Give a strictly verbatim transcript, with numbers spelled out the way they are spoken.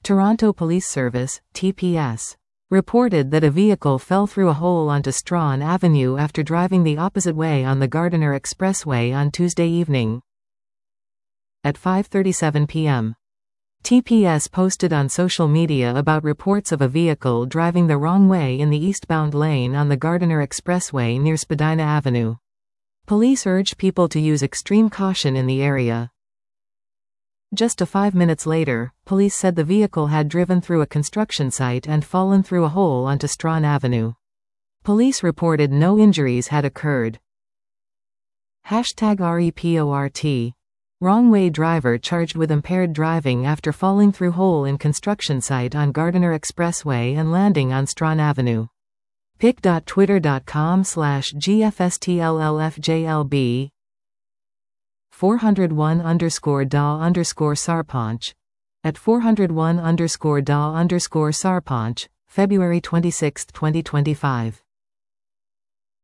Toronto Police Service, T P S, reported that a vehicle fell through a hole onto Strawn Avenue after driving the opposite way on the Gardiner Expressway on Tuesday evening. At five thirty-seven p m, T P S posted on social media about reports of a vehicle driving the wrong way in the eastbound lane on the Gardiner Expressway near Spadina Avenue. Police urged people to use extreme caution in the area. Just a five minutes later, police said the vehicle had driven through a construction site and fallen through a hole onto Strawn Avenue. Police reported no injuries had occurred. Hashtag REPORT. Wrong way driver charged with impaired driving after falling through hole in construction site on Gardiner Expressway and landing on Strawn Avenue. pic dot twitter dot com slash G F S T L L F J L B four oh one underscore da underscore Sarpanch at four oh one underscore da underscore Sarpanch, February twenty-sixth, twenty twenty-five.